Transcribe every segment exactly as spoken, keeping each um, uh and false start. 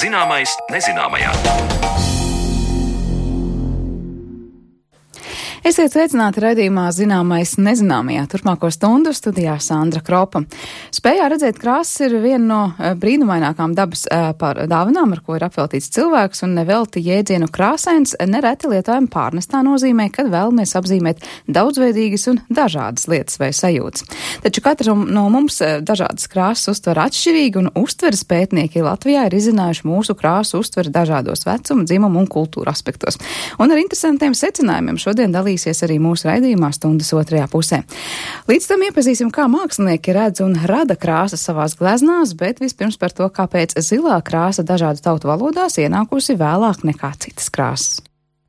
Zināmais nezināmajā. Esiet sveicināti raidījumā Zināmais nezināmajā. Turpmāko stundu studijā Sandra Kropa. Spējā redzēt krāsas ir viena no brīnumainākām dabas par dāvanām, ar ko ir apveltīts cilvēks, un nevelti jēdzienu krāsains nereti lietojam pārnestā nozīmē, kad vēlamies apzīmēt daudzveidīgas un dažādas lietas vai sajūtas. Taču katram no mums dažādas krāsas uztver atšķirīgi, un uztveres pētnieki Latvijā ir izzinājuši mūsu krāsu uztveri dažādos vecuma, dzimuma un kultūra aspektos. Un ar interesantiem secinājumiem šodien dalīsies arī mūsu raidījumā stundas otrajā pusē. Līdz tam iepazīsim, kā mākslinieki redz un rada krāsas savās gleznās, bet vispirms par to, kāpēc zilā krāsa dažādu tautu valodās ienākusi vēlāk nekā citas krāsas.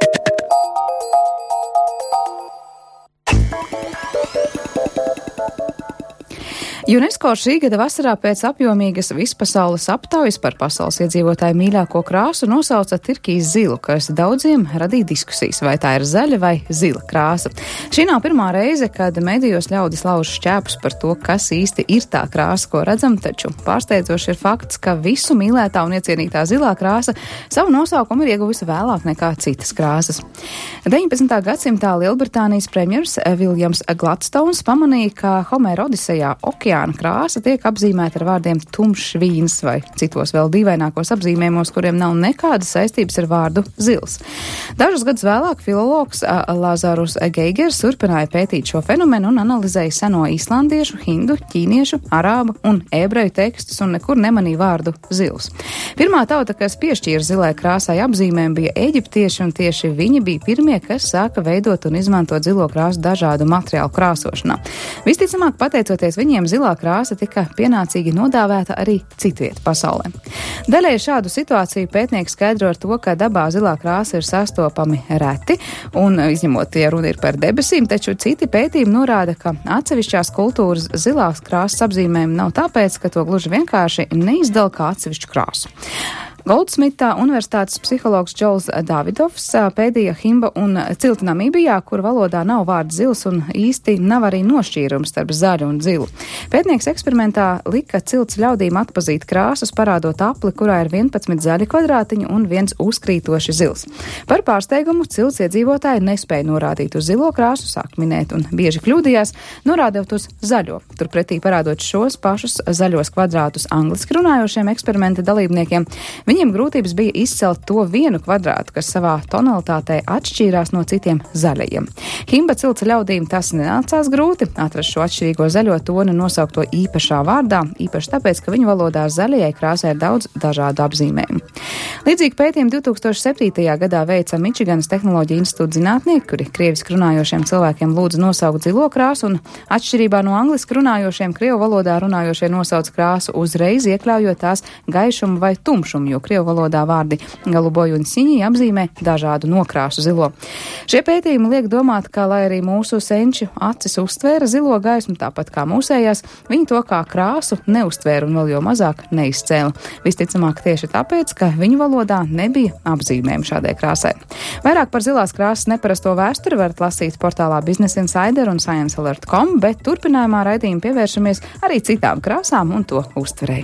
UNESCO šī gada vasarā pēc apjomīgas vispasaules aptaujas par pasaules iedzīvotāju mīļāko krāsu nosauca Tirkijas zilu, kas daudziem radīja diskusijas, vai tā ir zaļa vai zila krāsa. Šī nav pirmā reize, kad medijos ļaudis lauž šķēpus par to, kas īsti ir tā krāsa, ko redzam, taču pārsteidzoši ir fakts, ka visu mīlētā un iecienītā zilā krāsa savu nosaukumu ir ieguvusi vēlāk nekā citas krāsas. deviņpadsmitā gadsimtā Lielbritānijas premjers Viljams Gladstones pamanīja, ka Homēra Odisejā okeāna krāsa tiek apzīmēta ar vārdiem tumšs vīns vai citos vēl dīvainākos apzīmējumos, kuriem nav nekādas saistības ar vārdu zils. Dažus gadus vēlāk filologs Lazarus Geigers turpināja pētīt šo fenomenu un analizēja seno islandiešu, hindu, ķīniešu, arābu un ebreju tekstus un nekur nemanīja vārdu zils. Pirmā tauta, kas piešķīra zilai krāsai apzīmēm, bija eģiptieši, un tieši viņi bija pirmie, kas sāka veidot un izmantot zilo krāsu dažādu materiālu krāsošanā. Visticamāk, pateicoties viņiem, zilā krāsa tika pienācīgi nodāvēta arī citviet pasaulē. Daļai šādu situāciju pētnieki skaidro ar to, ka dabā zilā krāsa ir sastopami reti, un izņemot, ja runa ir par debesīm, taču citi pētījumi norāda, ka atsevišķās kultūras zilās krāsas apzīmējumi nav tāpēc, ka to gluži vienkārši neizdala kā atsevišķu krāsu. Goldsmitā universitātes psihologs Džols Davidovs pētīja Himba un cilti Namībijā, kur valodā nav vārds zils un īsti nav arī nošķīrums starp zaļu un zilu. Pētnieks eksperimentā lika cilts ļaudīm atpazīt krāsas, parādot apli, kurā ir vienpadsmit zaļi kvadrātiņi un viens uzkrītoši zils. Par pārsteigumu cilts iedzīvotāji nespēja norādīt uz zilo krāsu, sāk minēt un bieži kļūdījās, norādot uz zaļo. Turpretī parādot šos pašus zaļos kvadrātus angliski runājošiem eksperimenta dalībniekiem, viņiem grūtības bija izcelt to vienu kvadrātu, kas savā tonalitātē atšķīrās no citiem zaļajiem. Himba cilts ļaudīm tas nenācās grūti atrast šo atšķirīgo zaļo toni nosaukt to īpašā vārdā, īpaši tāpēc, ka viņu valodā zaļajai krāsai ir daudz dažādu apzīmējumu. Līdzīgi pētījumi divi tūkstoši septītajā gadā veica Mičiganas tehnoloģija institūta zinātnieki, kuri krieviski runājošiem cilvēkiem lūdza nosaukt zilo krāsu, un atšķirībā no angliski runājošiem krievu valodā runājošie nosauc krāsu uzreiz iekļaujot tās gaišumu vai tumšumu, jo krievu valodā vārdi galuboju un siņī apzīmē dažādu nokrāsu zilo. Šie pētījumi liek domāt, ka, lai arī mūsu senči acis uztvēra zilo gaismu, tāpat kā mūsējās, viņi to kā krāsu neuztvēra un vēl jo mazāk neizcēla. Visticamāk tieši tāpēc, ka viņu valodā nebija apzīmējumi šādai krāsai. Vairāk par zilās krāsas neparasto vēsturi varat lasīt portālā Business Insider un science alert dot com, bet turpinājumā raidījuma pievēršamies arī citām krāsām un to uztverei.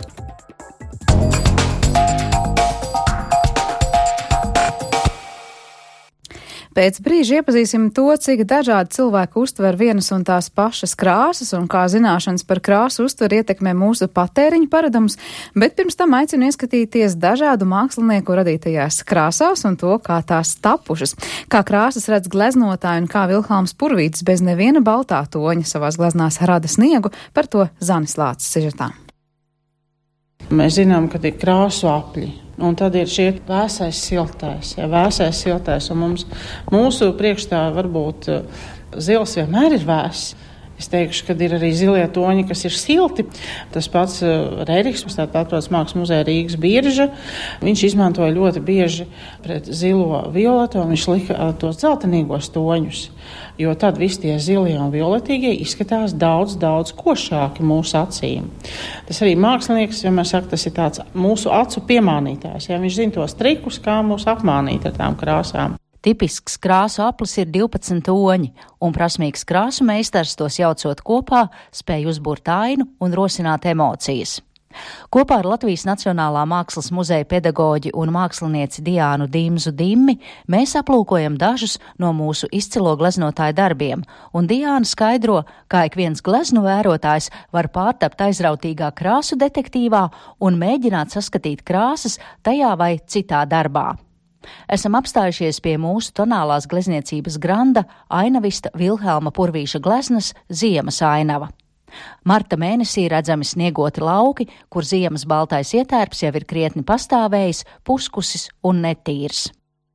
Pēc brīža iepazīsim to, cik dažādi cilvēki uztver vienas un tās pašas krāsas un kā zināšanas par krāsu uztveri ietekmē mūsu patēriņu paradumus, bet pirms tam aicinu ieskatīties dažādu mākslinieku radītajās krāsās un to, kā tās tapušas. Kā krāsas redz gleznotāji un kā Vilhelms Purvītis bez neviena baltā toņa savās gleznās rada sniegu, par to Zanis Lācis sižetā. Mēs zinām, ka ir krāsu apļi. Un tad ir šie vēsais siltais, ja, vēsais siltais, un mums, mūsu priekšstāvi varbūt zils vienmēr ir vēss. Es teikšu, ka ir arī zilie toņi, kas ir silti. Tas pats Rēriks, tātad atrodas Mākslas muzeja Rīgas birža, viņš izmantoja ļoti bieži pret zilo violeto, un viņš lika tos dzeltenīgos toņus, jo tad visi tie zilie un violetīgie izskatās daudz, daudz košāki mūsu acīm. Tas arī mākslinieks vienmēr saka, tas ir tāds mūsu acu piemānītājs, ja viņš zina tos trikus, kā mūs apmānīt ar tām krāsām. Tipisks krāsu aplis ir divpadsmit toņi, un prasmīgs krāsu meistars tos jaucot kopā spēj uzbūrt ainu un rosināt emocijas. Kopā ar Latvijas Nacionālā mākslas muzeja pedagoģi un mākslinieci Diānu Dimzu Dimmi mēs aplūkojam dažus no mūsu izcilo gleznotāju darbiem, un Diāna skaidro, kā ik viens gleznu vērotājs var pārtapt aizrautīgā krāsu detektīvā un mēģināt saskatīt krāsas tajā vai citā darbā. Esam apstājušies pie mūsu tonālās glezniecības granda ainavista Vilhelma Purvīša gleznas Ziemas ainava. Marta mēnesī redzami sniegoti lauki, kur ziemas baltais ietērps jau ir krietni pastāvējis, puskusis un netīrs.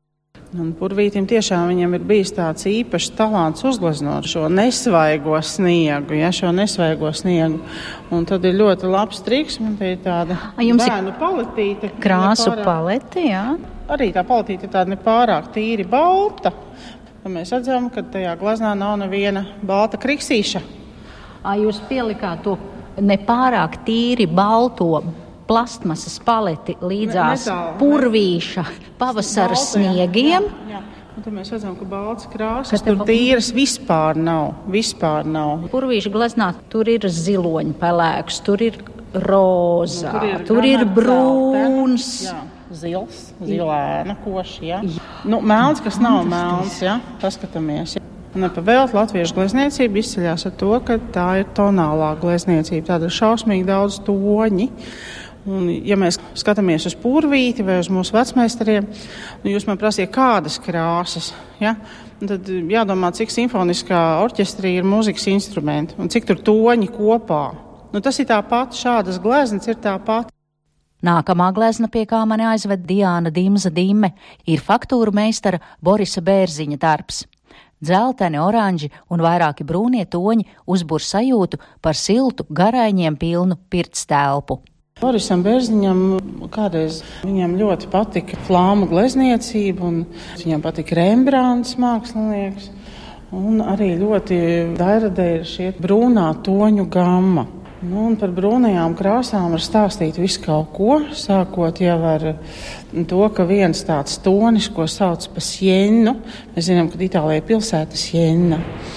Un Purvītim tiešām viņam ir bijis tāds īpašs talants uzgleznot šo nesvaigo sniegu, ja, šo nesvaigo sniegu. Un tad ir ļoti labs triks, man te ir tāda bērnu paletīte. Krāsu paleti, jā. Arī tā paletīte ir tāda nepārāk tīri balta. Un mēs redzam, ka tajā gleznā nav neviena balta kriksīša. Jūs pielikāt to nepārāk tīri balto plastmasas paleti līdzās ne, Purvīša pavasara balta, sniegiem. Jā, jā. Un tad mēs redzam, ka balts krāsas tur tīras vispār nav. Vispār nav. Purvīša gleznā tur ir ziloņu pelēks, tur ir rozā, nu, tur ir, tur ir brūns. Jā. Zils, zilēna, koši, jā. Nu, melns, kas nav melns, jā, paskatāmies. Jā. Nepavēlt latviešu glezniecība izceļās ar to, ka tā ir tonālā glezniecība, tāda šausmīgi daudz toņi. Un, ja mēs skatāmies uz Purvīti vai uz mūsu vecmeistariem, nu, jūs man prasiet, kādas krāsas, ja? Tad jādomā, cik simfoniskā orķestrī ir mūzikas instrumenti un cik tur toņi kopā. Nu, tas ir tāpat, šādas gleznas ir tāpat. Nākamā glezna, pie kā mani aizved Diāna Dimza Dimme, ir faktūru meistara Borisa Bērziņa darbs. Dzelteni, oranži un vairāki brūnie toņi uzbur sajūtu par siltu, garaiņiem pilnu pirts telpu. Borisam Bērziņam kādreiz viņam ļoti patika flāmu glezniecība un viņam patika Rembrandts mākslinieks un arī ļoti dairadē ir šie brūnā toņu gamma. Nu, un par brūnajām krāsām var stāstīt visu kaut ko, sākot jau ar to, ka viens tāds tonis, ko sauc par Sienu, mēs zinām, ka Itālijā pilsēta Siena,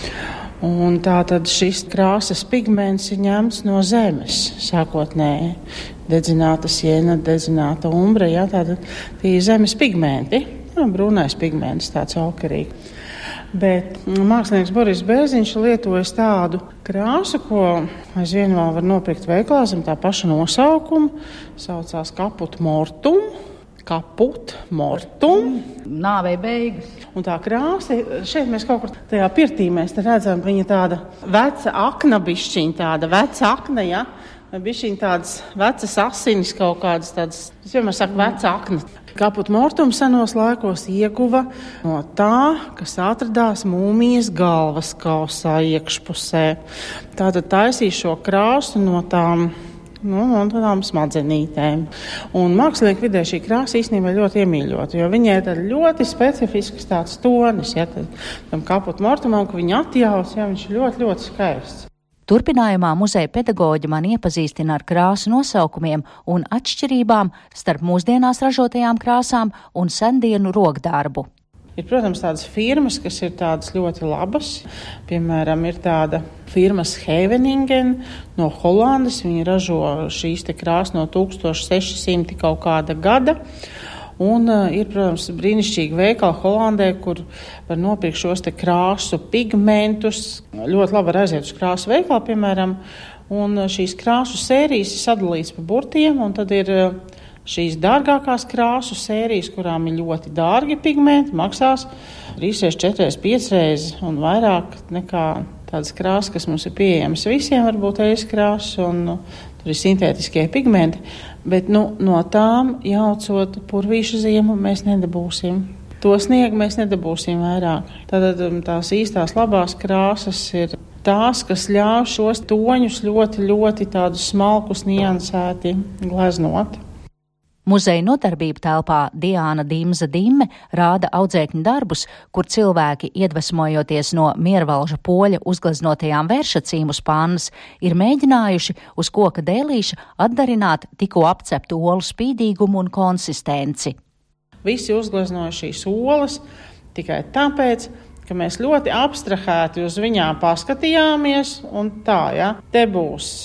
un tā tad šis krāsas pigments ir ņemts no zemes, sākotnēji dedzināta Siena, dedzināta umbra, jā, tātad tie ir zemes pigmenti, jā, brūnais pigments, tāds alkarīgi. Bet mākslinieks Boris Bērziņš lietojas tādu krāsu, ko aizvien vēl var nopirkt veikalā zem tā paša nosaukuma. Saucās Caput Mortum. Caput Mortum. Nāvei beigas. Un tā krāsa, šeit mēs kaut kur tajā pirtī mēs te redzam, viņa tāda veca akna bišķiņa, tāda veca akna, ja? Bišķiņa tādas vecas asinis kaut kādas tādas, es vienmēr saku veca akna. Caput Mortum senos laikos ieguva no tā, kas atradās mūmijas galvas kausā iekšpusē. Tātad taisīja šo krāsu no tām, nu, no tādām smadzenītēm. Un mākslinieku vidē šī krāsa īstenībā ļoti iemīļota, jo viņai ir ļoti specifisks tāds tonis, ja, tam Caput Mortumam, ka viņa atjauc, ja, viņš ir ļoti, ļoti skaists. Turpinājumā muzeja pedagoģi man iepazīstina ar krāsu nosaukumiem un atšķirībām starp mūsdienās ražotajām krāsām un sendienu rokdarbu. Ir, protams, tādas firmas, kas ir tādas ļoti labas. Piemēram, ir tāda firma Scheveningen no Holandes. Viņi ražo šīs te krāsas no tūkstoš seši simti kaut kāda gada. Un uh, ir, protams, brīnišķīgi veikali Holandē, kur var nopirkt šos te krāsu pigmentus. Ļoti labi var aiziet uz krāsu veikalu, piemēram, un šīs krāsu sērijas ir sadalīts pa burtiem, un tad ir uh, šīs dārgākās krāsu sērijas, kurām ir ļoti dārgi pigmenti, maksās trīs, četri, pieci un vairāk nekā tādas krāsas, kas mums ir pieejamas visiem, varbūt ejas krāsas, un uh, tur ir sintētiskie pigmenti. Bet nu, no tām jaucot Purvīša ziemu mēs nedabūsim. To sniegu mēs nedabūsim vairāk. Tātad tās īstās labās krāsas ir tās, kas ļauj šos toņus ļoti, ļoti tādus smalkus niansēti gleznot. Muzeja nodarbību telpā Diāna Dimza Dimme rāda audzēkņu darbus, kur cilvēki, iedvesmojoties no miervalža poļa uzgleznotajām vēršacīmu spannas, ir mēģinājuši uz koka dēlīša atdarināt tikko apceptu olu spīdīgumu un konsistenci. Visi uzgleznoja šīs olas tikai tāpēc, ka mēs ļoti abstrahēti uz viņām paskatījāmies un tā, ja, te būs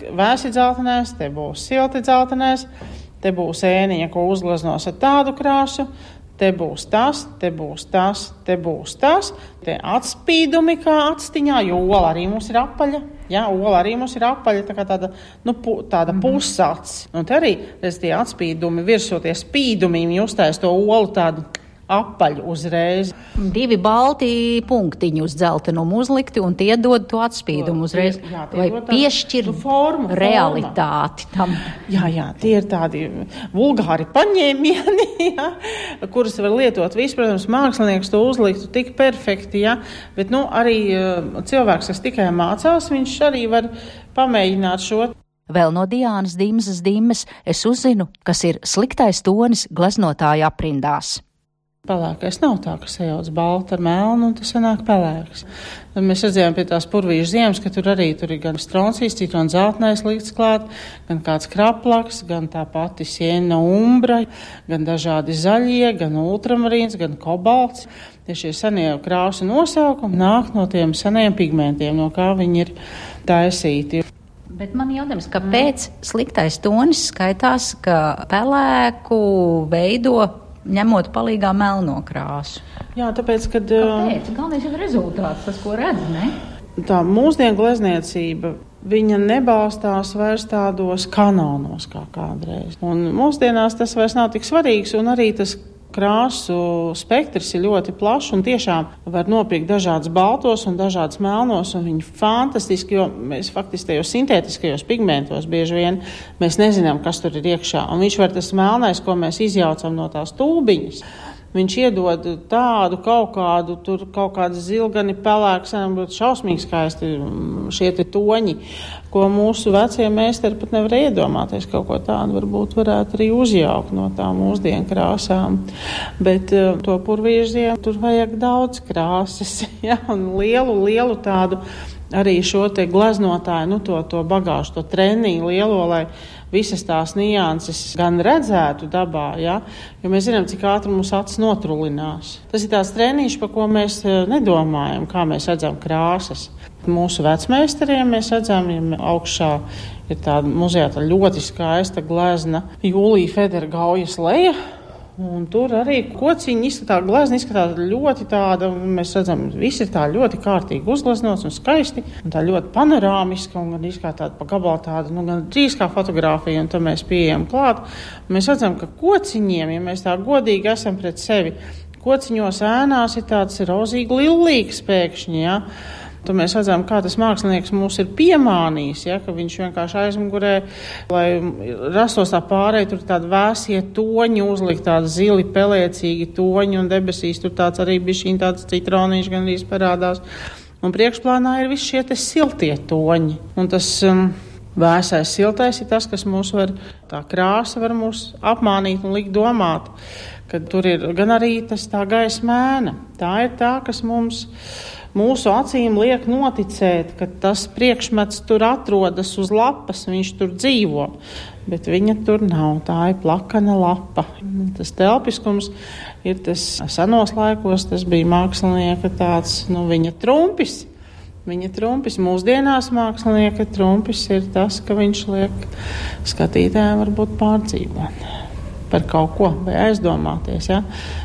vēsi dzeltenais, te būs silti dzeltenais, te būs ēniņa, ko uzgleznos ar tādu krāsu, te būs tas, te būs tas, te būs tas, te atspīdumi kā atstiņā, jo ola arī mums ir apaļa. Jā, ola arī mums ir apaļa, tā kā tāda, nu, pu, tāda pusats. Un te arī, redz, tie atspīdumi, virsoties spīdumiem, justais to olu tādu apaļu uzreiz. Divi balti punktiņi uz dzeltenumu uzlikti, un tie dod to atspīdumu uzreiz. Jā, vai piešķir nu, formu, realitāti tam. Jā, jā, tie ir tādi vulgāri paņēmieni, jā, kurus var lietot visu, protams, mākslinieks to uzliktu tik perfekti, jā, bet, nu, arī cilvēks, kas tikai mācās, viņš arī var pamēģināt šo. Vēl no Diānas Dimzas Dimmes es uzzinu, kas ir sliktais tonis gleznotāju aprindās. Pelēkais nav tā, ka sajauc baltu ar melnu, un tas sanāk pelēks. Tad mēs redzējām pie tās purvīšu ziemas, ka tur arī tur ir gan stroncijas, citrons zeltnais likts klāt, gan kāds kraplaks, gan tā pati siena umbra, gan dažādi zaļie, gan ultramarīns, gan kobalts. Tie šie senie krāsu nosaukumi nāk no tiem seniem pigmentiem, no kā viņi ir taisīti. Bet man jautājums, kāpēc sliktais tonis skaitās, ka pelēku veido ņemot palīgā melno krāsu? Jā, tāpēc, kad... Kāpēc? Galvenais jau rezultāts, tas, ko redz, ne? Tā mūsdienu glezniecība, viņa nebalstās vairs tādos kanonos kā kādreiz. Un mūsdienās tas vairs nav tik svarīgs, un arī tas krāsu spektrs ir ļoti plašs, un tiešām var nopirkt dažādas baltos un dažādas melnos, un viņi fantastiski, jo mēs faktiski tajos sintētiskajos pigmentos bieži vien mēs nezinām, kas tur ir iekšā. Un viņš var tas melnais, ko mēs izjaucam no tās tūbiņas, viņš iedod tādu kaut kādu, tur kaut kādas zilgani pelēks, būt šausmīgi skaisti šie te toņi, ko mūsu vecie meistari pat nevar iedomāties. Kaut ko tādu varbūt varētu arī uzjaukt no tām mūsdienu krāsām. Bet to purvīžiem tur vajag daudz krāsas, ja, un lielu, lielu tādu arī šo te gleznotāju, nu to, to bagāžu, to treniņu lielo, lai visas tās nianses gan redzētu dabā, ja? Jo mēs zinām, cik ātri mums acis notrulinās. Tas ir tāds treniņš, pa ko mēs nedomājam, kā mēs redzam krāsas. Mūsu vecmeistariem mēs redzam, ja augšā ir tāda muzejā tā ļoti skaista glezna Jūlija Federa Gaujas leja. Un tur arī kociņi izskatās, glezna izskatās ļoti tāda, mēs redzam, viss ir tā ļoti kārtīgi uzgleznots un skaisti, un tā ļoti panorāmiska, un gan izskatās tāda pa gabalu tāda, nu, gan drīz kā fotogrāfija, un tad mēs pieejam klāt. Un mēs redzam, ka kociņiem, ja mēs tā godīgi esam pret sevi, kociņos ēnās ir tāds rozīgi lillīgs pēkšņi, ja. Tad mēs redzam, kā tas mākslinieks mūs ir piemānījis, ja, ka viņš vienkārši aizmugurē, lai rastos tā pārēj, tur tādi vēsie toņi uzlikt, tādi zili pelēcīgi toņi, un debesīs tur tāds arī bišķiņ tāds citroniņš gan arī parādās. Un priekšplānā ir visi šie te siltie toņi. Un tas um, vēsais siltais ir tas, kas mūs var, tā krāsa var mūs apmānīt un likt domāt, ka tur ir gan arī tas tā gaisa mēna. Tā ir tā, kas mums... Mūsu acīm liek noticēt, ka tas priekšmets tur atrodas uz lapas, viņš tur dzīvo, bet viņa tur nav, tā ir plakana lapa. Tas telpiskums ir tas senos laikos, tas bija mākslinieka tāds, nu, viņa trumpis. Viņa trumpis, mūsdienās mākslinieka trumpis ir tas, ka viņš liek skatītājiem varbūt pārdzīvot par kaut ko vai aizdomāties, ja?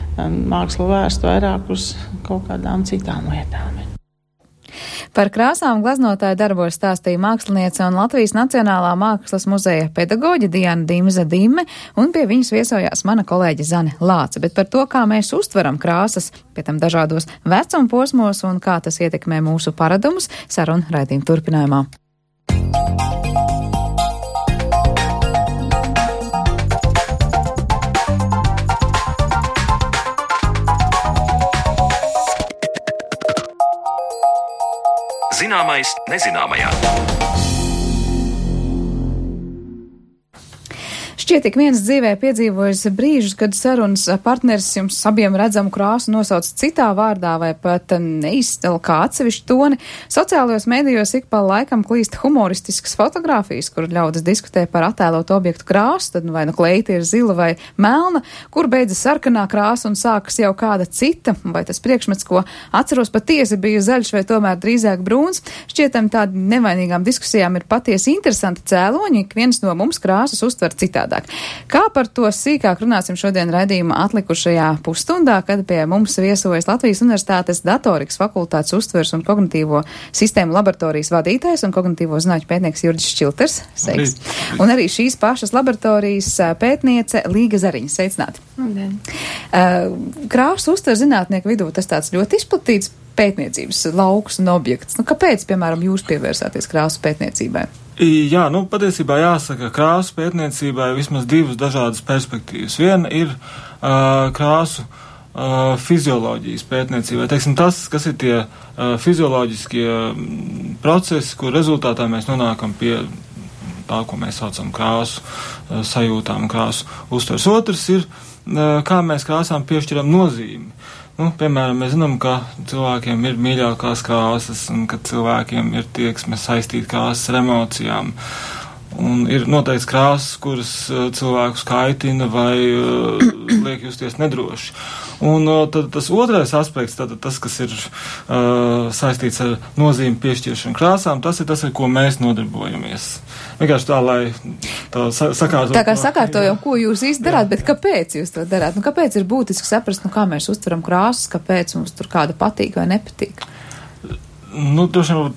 Māksla vērst vairāk uz kaut kādām citām lietām. Par krāsām gleznotāju darbos stāstīja māksliniece un Latvijas Nacionālā mākslas muzeja pedagoģe Diāna Dimza Dimme, un pie viņas viesojās mana kolēģe Zane Lāce. Bet par to, kā mēs uztveram krāsas, pie tam dažādos vecuma posmos un kā tas ietekmē mūsu paradumus, saruna raidījuma turpinājumā. Zināmais nezināmajā. Šķiet, ik viens dzīvē piedzīvojis brīžus, kad sarunas partneris jums abiem redzamu krāsu nosauc citā vārdā vai pat neizstāv kā atsevišķu toni. Sociālajos mēdījos ik pa laikam klīst humoristiskas fotogrāfijas, kur ļaudis diskutē par attēlotu objektu krāsu, tad vai nu kleita ir zila vai melna, kur beidzas sarkanā krāsa un sākas jau kāda cita, vai tas priekšmets, ko atceros patiesi bija zaļš vai tomēr drīzāk brūns. Šķietam tādi nevainīgām diskusijām ir patiesi interesanti cēloņi, ik viens no mums krāsas uztver citādi. Kā par to sīkāk runāsim šodien raidījuma atlikušajā pusstundā, kad pie mums viesojas Latvijas Universitātes datorikas fakultātes uztveres un kognitīvo sistēmu laboratorijas vadītājs un kognitīvo zinātņu pētnieks Jurģis Šķilters. Sveiks. Un arī šīs pašas laboratorijas pētniece Līga Zariņa. Sveicināti. Labdien. Krāsu uztver zinātnieku vidū tas tāds ļoti izplatīts pētniecības lauks un objekts. Nu, kāpēc, piemēram, jūs pievērsāties krāsu pētniecībai? Jā, nu, patiesībā jāsaka, krāsu pētniecībai vismaz divas dažādas perspektīvas. Viena ir uh, krāsu uh, fizioloģijas pētniecībai. Teiksim, tas, kas ir tie uh, fizioloģiskie procesi, kur rezultātā mēs nonākam pie tā, ko mēs saucam krāsu uh, sajūtām, krāsu uztvers. Otrs ir, uh, kā mēs krāsām piešķiram nozīmi. Nu, piemēram, mēs zinām, ka cilvēkiem ir mīļākās krāsas un ka cilvēkiem ir tieksme saistīt krāsas ar emocijām. Un ir noteikts krāsas, kuras uh, cilvēkus kaitina vai uh, liek justies nedroši. Un uh, tad tas otrais aspekts, tad tas, kas ir uh, saistīts ar nozīmi piešķiršanu krāsām, tas ir tas, ar ko mēs nodarbojamies. Vienkārši tā, lai tā sakārtot. Tā kā sakārtojam, ko jūs īsti darāt, bet kāpēc jūs to darāt? Nu, kāpēc ir būtiski saprast, nu, kā mēs uztveram krāsas, kāpēc mums tur kāda patīk vai nepatīk? Nu, droši vien,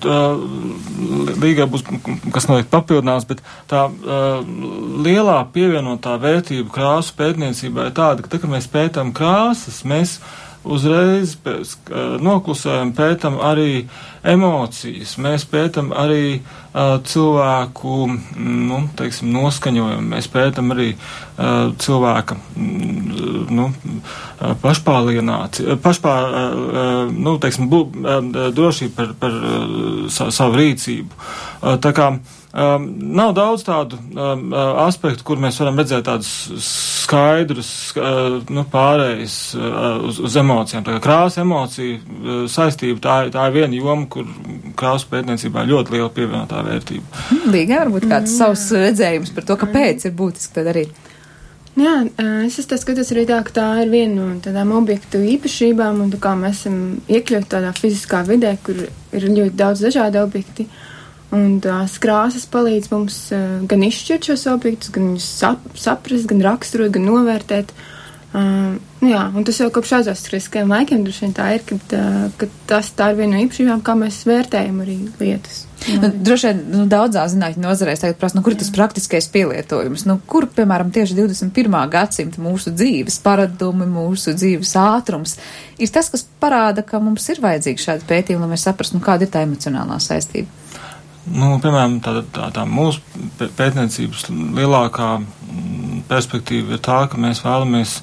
uh, Līgai būs, kas noteikti papildinās, bet tā uh, lielā pievienotā vērtība krāsu pētniecībā ir tāda, ka tā, kad mēs pētām krāsas, mēs uzreiz pēc, uh, noklusējam, pētam arī emocijas, mēs pētam arī uh, cilvēku, nu, teiksim, noskaņojumu, mēs pētam arī uh, cilvēka, mm, nu, pašpārliecināciju, pašpār, uh, nu, teiksim, bu, uh, drošību par, par uh, sa, savu rīcību. Uh, tā kā Um, nav daudz tādu um, aspektu, kur mēs varam redzēt tādus skaidrus uh, nu, pārējus uh, uz, uz emocijām. Tā kā krāsa emocija uh, saistība, tā, tā ir viena joma, kur krāsu pētniecībā ļoti liela pievienotā vērtība. Līgai varbūt kāds mm. savs redzējums par to, kāpēc ir būtiski to darīt. Jā, es tas skatos arī tā, ka tā ir viena no tādām objektu īpašībām, un tā kā mēs esam iekļauti tādā fiziskā vidē, kur ir ļoti daudz dažādi objekti. Un tās krāsas palīdz mums uh, gan izšķirt šos objektus, gan viņus sap, saprast, gan raksturot, gan novērtēt. Uh, jā, un tas jau kopš aizvēsturiskajiem laikiem droši vien tā ir, ka, uh, ka tas tā ir viena no īpašībām, kā mēs vērtējam arī lietas. Nu, droši vien nu, daudzā zinātņu nozarēs tagad prasa, nu, kur ir tas praktiskais pielietojums? Nu, kur, piemēram, tieši divdesmit pirmā gadsimta mūsu dzīves paradumi, mūsu dzīves ātrums ir tas, kas parāda, ka mums ir vajadzīgi šādi pētījumi, lai mēs saprastu, nu, kāda ir tā emocionālā saistība. Nu, piemēram, tā, tā, tā mūsu pētniecības lielākā perspektīva ir tā, ka mēs vēlamies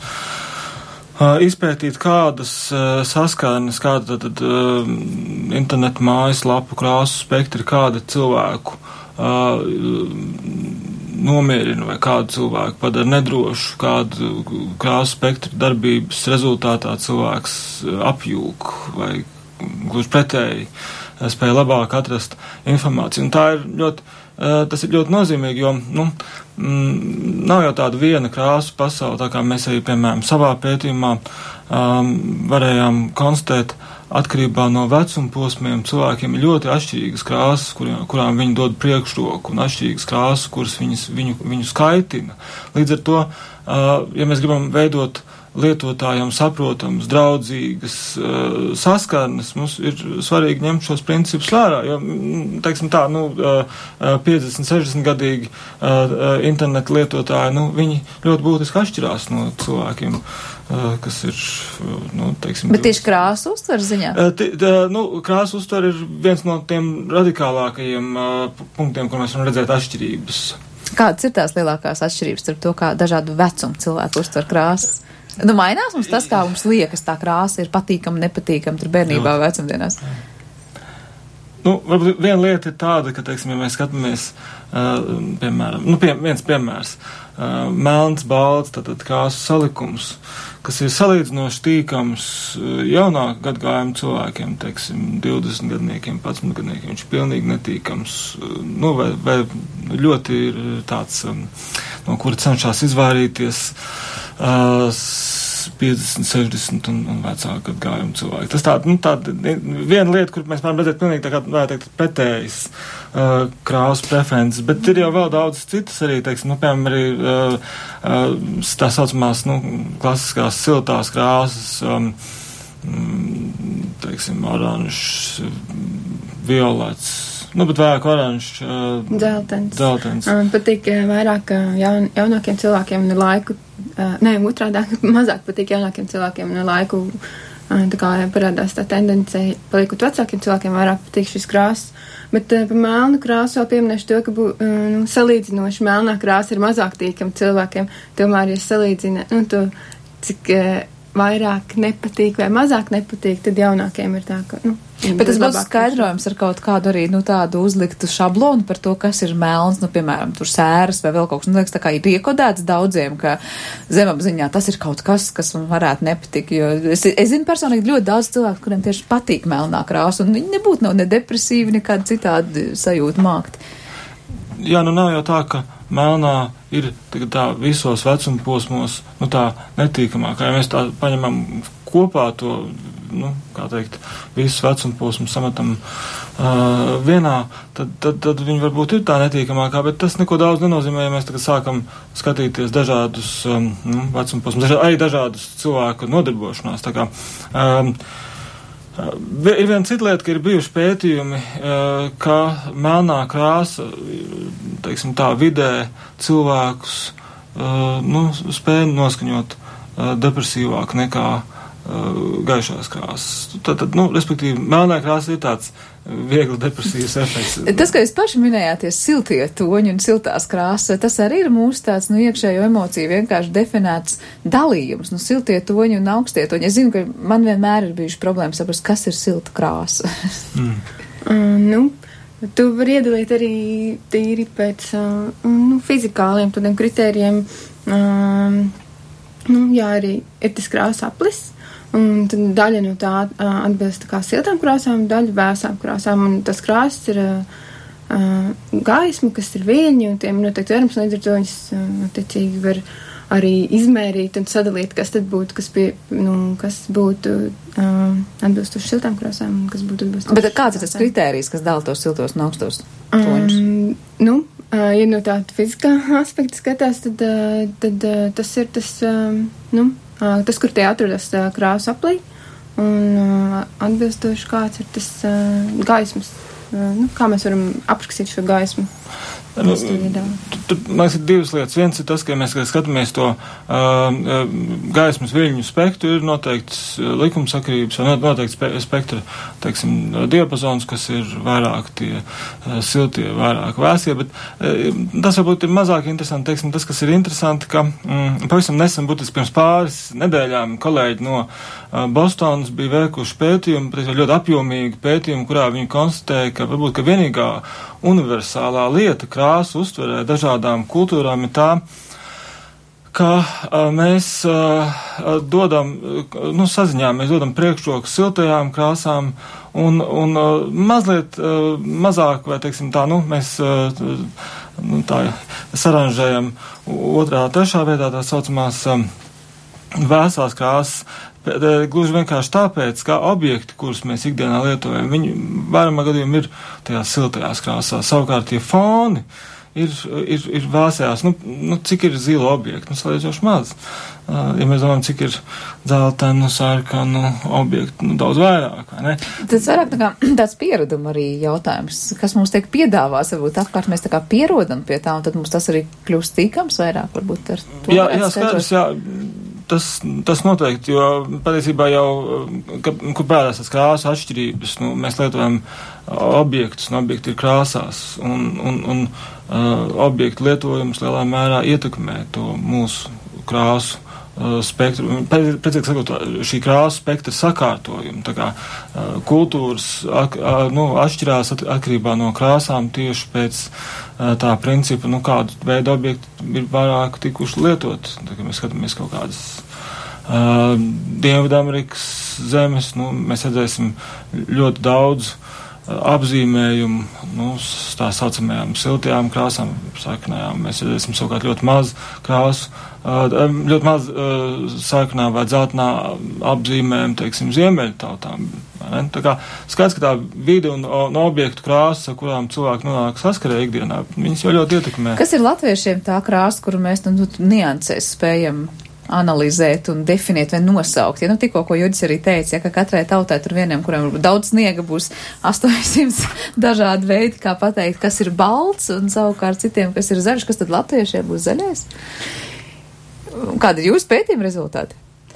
uh, izpētīt kādas uh, saskarnes, kāda tad uh, internetu mājaslapu krāsu spektri, kāda cilvēku uh, nomierina vai kādu cilvēku padara nedrošu, kādu krāsu spektru darbības rezultātā cilvēks apjūk vai gluži pretēji spēja labāk atrast informāciju. Un tā ir ļoti, tas ir ļoti nozīmīgi, jo, nu, nav jau tāda viena krāsu pasaule, tā kā mēs arī, piemēram, savā pētījumā um, varējām konstatēt, atkarībā no vecuma posmiem cilvēkiem ir ļoti atšķirīgas krāsas, kurām, kurām viņi dod priekšroku, un atšķirīgas krāsas, kuras viņus, viņu, viņu skaitina. Līdz ar to, uh, ja mēs gribam veidot lietotājiem saprotams, draudzīgas uh, saskarnes, mums ir svarīgi ņemt šos principus vērā, jo, teiksim tā, nu, uh, piecdesmit, sešdesmit gadīgi uh, internetu lietotāji, nu, viņi ļoti būtiski atšķirās no cilvēkiem, uh, kas ir, uh, nu, teiksim... Bet tieši krāsu uztver ziņā? Uh, t, t, nu, krāsu uztver ir viens no tiem radikālākajiem uh, punktiem, kur mēs varam redzēt atšķirības. Kādas ir tās lielākās atšķirības starp to, kā dažādu vecumu cilvēku uztver krāsas? Nu, mainās mums tas, kā mums liekas, tā krāsa ir patīkama, nepatīkama tur bērnībā, vecumdienās. nu, varbūt viena lieta ir tāda, ka, teiksim, ja mēs skatāmies, uh, piemēram, nu, pie, viens piemērs, uh, melns, balts, tātad krāsu salikums, kas ir salīdzinoši tīkams jaunāku gadgājumu cilvēkiem, teiksim, divdesmit gadniekiem, padsmit gadniekiem, viņš ir pilnīgi netīkams, nu, vai, vai ļoti ir tāds, no kura cenšas izvairīties uh, piecdesmit, sešdesmit un, un vecāku gadgājumu cilvēki. Tas tāda, nu, tāda viena lieta, kur mēs varam redzēt pilnīgi tā kā, varētu teikt, pretējas uh, krāsu preferences, bet ir jau vēl daudz citas arī, teiksim, nu, piemēram, arī uh, uh, tā saucamās, nu, klasiskās siltās krāsas, um, teiksim, oranžs, violets, nu, bet vairāk oranžs, uh, dzeltens. dzeltens. Man patīk vairāk jaun, jaunākiem cilvēkiem un laiku, uh, ne, otrādāk, mazāk patīk jaunākiem cilvēkiem un laiku, uh, tā kā parādās tā tendence, paliekot vecākiem cilvēkiem, vairāk patīk šis krāsas. Bet uh, par melnu krāsu vēl pieminēšu to, ka bū, uh, nu, salīdzinoši melnā krāsa ir mazāk tīkama cilvēkiem. Tomēr, ja salīdzina, nu, to, cik uh, vairāk nepatīk vai mazāk nepatīk, tad jaunākiem ir tā, ka, nu, bet tas būs skaidrojums ar kaut kādu arī, nu, tādu uzliktu šablonu par to, kas ir melns, nu, piemēram, tur sēras vai vēl kaut kas, nu, liekas, tā kā ir iekodēts daudziem, ka zemapziņā tas ir kaut kas, kas man varētu nepatikt, jo es, es zinu personīgi ļoti daudz cilvēku, kuriem tieši patīk melnā krāsa, un viņi nebūtu nav ne depresīvi, nekādi citādi sajūta mākti. Jā, nu nav jau tā, ka melnā ir tā visos vecuma posmos, nu tā netīkamākā. Ja mēs tā paņemam kopā to, nu, kā teikt, visus vecuma posmus sametam uh, vienā, tad, tad, tad viņi varbūt ir tā netīkamākā, bet tas neko daudz nenozīmē, ja mēs tagad sākam skatīties dažādus um, nu, vecuma posmus, dažā, arī dažādus cilvēku nodarbošanās. Tā kā, um, ir viena cita lieta, ka ir bijuši pētījumi, ka melnā krāsa, teiksim tā, vidē cilvēkus, nu, spēja noskaņot depresīvāk nekā gaišās krāsas. Tad, tad, nu, respektīvi, melnā krāsa ir tāds viegli depresīvs efekts. Tas, ka jūs paši minējāties siltie toņi un siltās krāsas, tas arī ir mūsu tāds, nu, iekšējo emociju vienkārši definēts dalījums, nu, siltie toņi un augstie toņi. Es zinu, ka man vienmēr ir bijuši problēmas saprast, kas ir silta krāsa. mm. uh, nu, tu vari iedalīt arī tīri pēc, uh, nu, fizikāliem tādiem kritērijiem. Um, nu, jā, arī ir tas krāsa aplis. Un tad daļa no tā uh, atbilst tā kā siltām krāsām, daļa vēsām krāsām, un tas krāsas ir uh, uh, gaisma, kas ir viļņi, un tiem noteikti vērums, līdz ar to viņas uh, attiecīgi var arī izmērīt un sadalīt, kas tad būtu, kas, pie, nu, kas būtu uh, atbilstoši siltām krāsām, un kas būtu atbilstoši. Bet kāds ir tas kritērijs, kas dala tos siltos un augstos toņus? Um, nu, uh, ja no tāda fiziskā aspekta skatās, tad, uh, tad uh, tas ir tas, um, nu, Uh, tas, kur tie atrodas uh, krāsu aplī, un uh, atbilstoši kāds ir tas uh, gaismas, uh, nu, kā mēs varam aprakstīt šo gaismu. Nu, tur, man liekas, ir divas lietas. Viens ir tas, ka mēs skatāmies to uh, gaismas viļņu spektru, ir noteikts likumsakarības vai noteikts spe, spektra, teiksim, diapazons, kas ir vairāk tie uh, siltie, vairāk vēsie, bet uh, tas varbūt ir mazāk interesanti, teiksim, tas, kas ir interesanti, ka mm, pavisam nesen, būtiski pirms pāris nedēļām, kolēģi no uh, Bostonas bija veikuši pētījumu, ļoti apjomīgu pētījumu, kurā viņi konstatēja, ka varbūt, ka vienīgā universālā lieta krāsu uztverē dažādām kultūrām ir tā, ka a, mēs a, a, dodam, nu, saziņā mēs dodam priekšroku siltajām krāsām un, un a, mazliet a, mazāk, vai, teiksim tā, nu, mēs a, nu, tā saranžējam otrā, trešā vietā tā saucamās a, vēsās krāsas. Gluži vienkārši tāpēc, kā objekti, kurus mēs ikdienā lietojam, viņi vairumā gadījumā ir tajās siltajās krāsās. Savukārt tie foni ir, ir, ir vēsajās. Nu, nu, cik ir zila objekti? Nu, salīdzoši maz. Uh, ja mēs domājam, cik ir dzeltenu, sarkanu objektu, nu, daudz vairāk, vai ne? Tas vairāk tā kā tāds piereduma arī jautājums, kas mums tiek piedāvās, varbūt apkārt mēs tā kā pierodam pie tā, un tad mums tas arī kļūst tīkams vairāk, varbūt ar to. Jā, jā, skaidrs, jā. Tas, tas noteikti, jo patiesībā jau, ka, kur pērās tas krāsu atšķirības, nu, mēs lietojam objektus, un objekti ir krāsās, un, un, un uh, objektu lietojums lielā mērā ietekmē to mūsu krāsu spektru, precīzāk sakot, šī krāsu spektra sakārtojuma. Tā kā kultūras ak, nu, atšķirās at, atkarībā no krāsām tieši pēc tā principa, nu, kādu veidu objekti ir vairāk tikuši lietot. Tā kā mēs skatāmies kaut kādas uh, Dienvidamerikas zemes, nu, mēs redzēsim ļoti daudz uh, apzīmējumu, nu, tā saucamajām siltajām krāsām, sarkanajām. Mēs redzēsim savukārt ļoti maz krāsu, uh, ļoti maz uh, sarkanā vai dzeltenā apzīmējumu, teiksim, ziemeļu tautām. Tā kā skaidrs, ka tā vide un, un objektu krāsas, ar kurām cilvēki nonāk saskarē ikdienā, viņas jau ļoti ietekmē. Kas ir latviešiem tā krāsa, kuru mēs nu, niansēs spējam analizēt un definēt vai nosaukt? Ja, nu, tikko, ko Judis arī teica, ja, ka katrai tautai tur vieniem, kuriem daudz sniega, būs astoņsimt dažādi veidi, kā pateikt, kas ir balts, un savukārt citiem, kas ir zaļš, kas tad latviešiem būs zaļais? Kāda ir jūsu pētījuma rezultāti?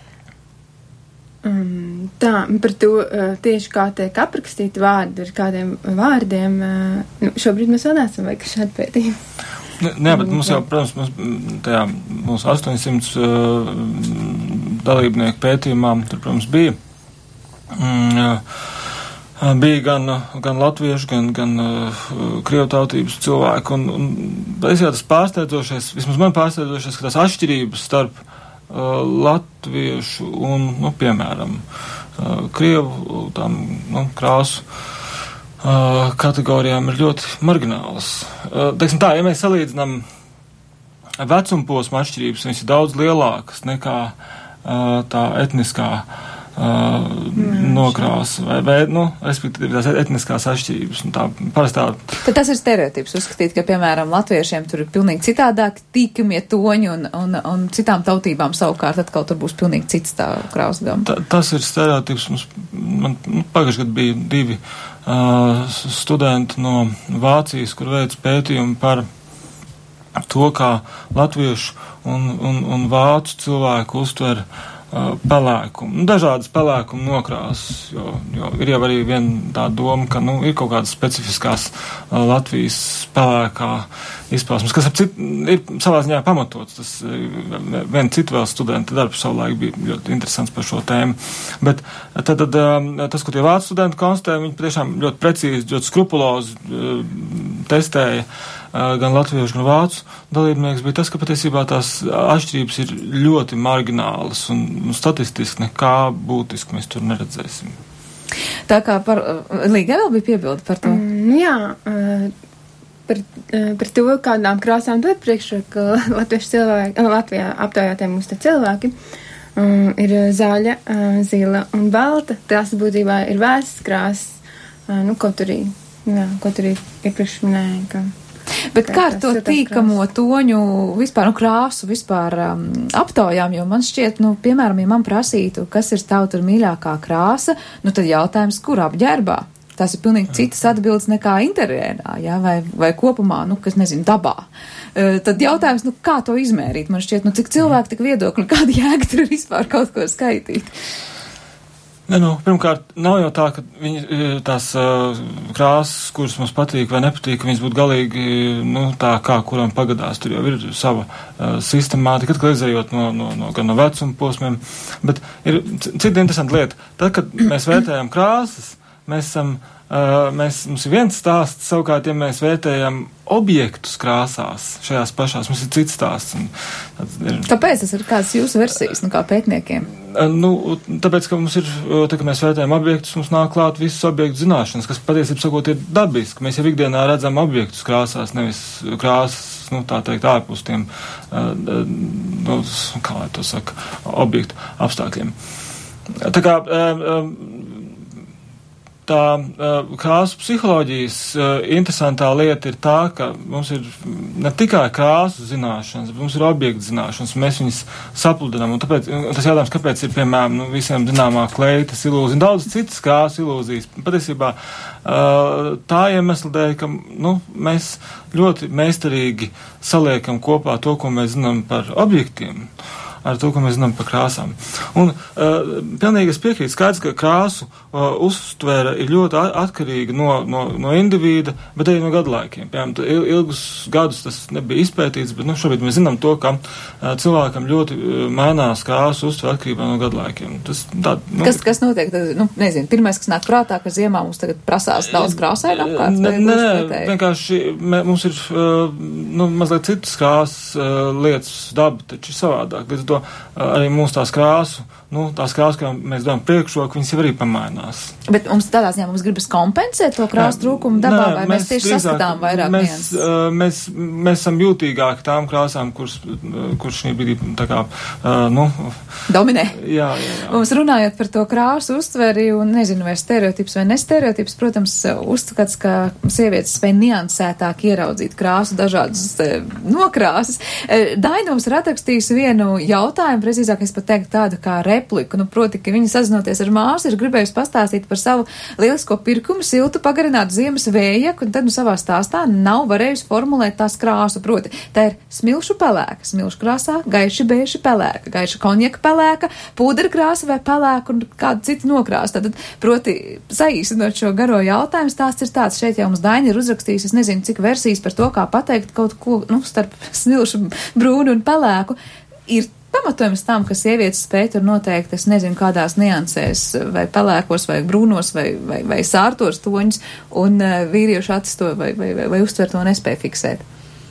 Um, tā, par to uh, tieši kā tiek aprakstīti vārdi ar kādiem vārdiem, uh, nu, šobrīd mēs vēl neesam veikuši šādu pētījumu. Nē, bet mums jau, protams, mums, tajā mūsu astoņsimt uh, dalībnieku pētījumā, tur, protams, bija, mm, uh, bija gan, gan latviešu, gan, gan uh, krievu tautības cilvēku, un, un es jau tas pārsteidzošais, vismaz man pārsteidzošais, ka tās atšķirības starp latviešu un, nu, piemēram, krievu tām, nu, krāsu kategorijām ir ļoti marginālas. Teiksim tā, ja mēs salīdzinām vecumposma atšķirības, viņas ir daudz lielākas nekā tā etniskā Uh, nokrāsa vai, vai, nu, respektīvi tās etniskās atšķirības. Tā parastā. Tad tas ir stereotips uzskatīt, ka, piemēram, latviešiem tur ir pilnīgi citādāk tīkamie toņi un, un, un citām tautībām savukārt atkal tur būs pilnīgi cits tā krāsa gama. Ta, tas ir stereotips. Mums, man, nu, pagājušajā gadā bija divi uh, studenti no Vācijas, kur veic pētījumu par to, kā latviešu un, un, un vācu cilvēku uztver pelēkumu, nu, dažādas pelēkuma nokrāsas, jo, jo ir jau arī viena tā doma, ka, nu, ir kaut kādas specifiskās uh, Latvijas pelēkā izpausmes, kas ap cit, ir savā ziņā pamatots. Tas viena citu vēl studenta darbs savulaik bija ļoti interesants par šo tēmu. Bet tad, tad um, tas, ko tie vācu studenti konstatēja, viņi patiešām ļoti precīzi, ļoti skrupulozi uh, testēja uh, gan latviešu, gan vācu dalībnieks, bija tas, ka patiesībā tās atšķirības ir ļoti marginālas un nu, statistiski nekā būtiski mēs tur neredzēsim. Tā kā par Līgai vēl bija piebildi par to? Mm, jā, par, par to, kādām krāsām dod priekšroku latviešu cilvēki, Latvijā aptaujātie mūsu cilvēki, um, ir zaļa, zila un balta. Tās būtībā ir vēsas krāsas, nu, kaut arī, jā, kaut arī iepriekš minēja, ka Bet kā ar to tīkamo toņu vispār, nu, krāsu vispār um, aptaujām, jo man šķiet, nu, piemēram, ja man prasītu, kas ir tauta mīļākā krāsa, nu, tad jautājums, kur apģērbā? Tās ir pilnīgi citas atbildes nekā interjērā, jā, vai, vai kopumā, nu, kas nezinu, dabā. Uh, tad jautājums, nu, kā to izmērīt? Man šķiet, nu, cik cilvēki, tik viedokļi, kāda jēga tur vispār kaut ko skaitīt? Ne, nu, pirmkārt, nav jau tā, ka viņi, tās uh, krāsas, kuras mums patīk vai nepatīk, ka viņas būtu galīgi, nu, tā kā kuram pagadās. Tur jau ir sava uh, sistemātika, atkal izējot no, no, no, gan no vecuma posmiem. Bet ir cita interesanta lieta. Tad, kad mēs vērtējam krāsas, mēs esam, uh, mēs, mums ir viens stāsts, savukārt, ja mēs vērtējam objektus krāsās šajās pašās, mums ir cits stāsts. Un, ir, Kāpēc tas ir kāds jūsu versijas, nu, kā pētniekiem? Nu, tāpēc, ka mums ir, tā, ka mēs vērtējam objektus, mums nāk klāt visas objektu zināšanas, kas patiesībā sakot ir dabiski. Mēs jau ikdienā redzam objektus krāsās, nevis krāsas, nu, tā teikt, ārpus tiem, nu, kā lai to saka, objektu apstākļiem. Tā kā tā krāsu psiholoģijas interesantā lieta ir tā, ka mums ir ne tikai krāsu zināšanas, bet mums ir objektu zināšanas, un mēs viņas sapludinām. Un tāpēc, un tas jautājums, kāpēc ir, piemēram, nu, visiem zināmā kleitas ilūzija un daudz citas krāsu ilūzijas. Patiesībā tā iemesla dēļ, ka, nu, mēs ļoti meistarīgi saliekam kopā to, ko mēs zinām par objektiem. ar to, ko mēs zinām par krāsām. Un uh, pilnīgi es piekrītu, skaidrs, ka krāsu uh, uztvere ir ļoti atkarīga no, no, no individa, bet arī no gadlaikiem. Piemēram, ilgus gadus tas nebija izpētīts, bet nu, šobrīd mēs zinām to, ka uh, cilvēkam ļoti uh, mainās krāsu uztvere atkarībā no gadlaikiem. Tas, tā, nu, kas, kas notiek? Tad, nu, nezinu, pirmais, kas nāk prātā, ka ziemā mums tagad prasās daudz krāsainu apkārt? Nē, nē, vienkārši mē, mums ir uh, nu, mazliet citas krāsas uh, lietas daba, taču ir savādāk. Līdz to uh, arī mūsu tās krāsu, nu, tās krāsas, kā mēs domājam priekšroku, viņas jau arī pamainās. Bet mums tādā ziņā mums gribas kompensēt to krāsu trūkumu dabā, nē, vai mēs, mēs tieši drīzāk, saskatām vairāk mēs, nianses? Uh, mēs, mēs esam jūtīgāki tām krāsām, kuras, kuras šī brīdī tā kā, uh, nu... Dominē. Jā, jā, jā. Mums runājot par to krāsu uztveri un nezinu, vai stereotips vai nestereotips, protams, uzskats, ka sievietes spēj niansētāk ieraudzīt krāsu dažādas nokrāsas. Daina mums ir atrakstījusi vienu jautājumu, precīzāk es pat teiktu tādu kā repliku, nu proti, ka viņa sazinoties ar māsu ir gribējusi pastāstīt par savu lielisko pirkumu, siltu pagarinātu ziemas vējaku, un tad nu savā stāstā nav varējusi formulēt tās krāsu, proti, tā ir smilšu pelēka, smilšu krāsā, gaiši bēši pelēka, gaiša konjaka pelēka, pūdera krāsa vai pelēka un kāda cita nokrāsa. Tad, proti, saīsinot šo garo jautājumu, stāsts ir tāds, šeit jau mums Daina ir uzrakstījusi, es nezinu, cik versijas par to, kā pateikt kaut ko, nu, starp smilšu, brūnu un pelēku. Ir pamatojums tam, ka sievietes spēj tur noteikti, es nezinu, kādās niansēs, vai pelēkos, vai brūnos, vai, vai, vai sārtos toņus, un uh, vīriešu acis to vai, vai, vai, vai uztver to nespēj fiksēt.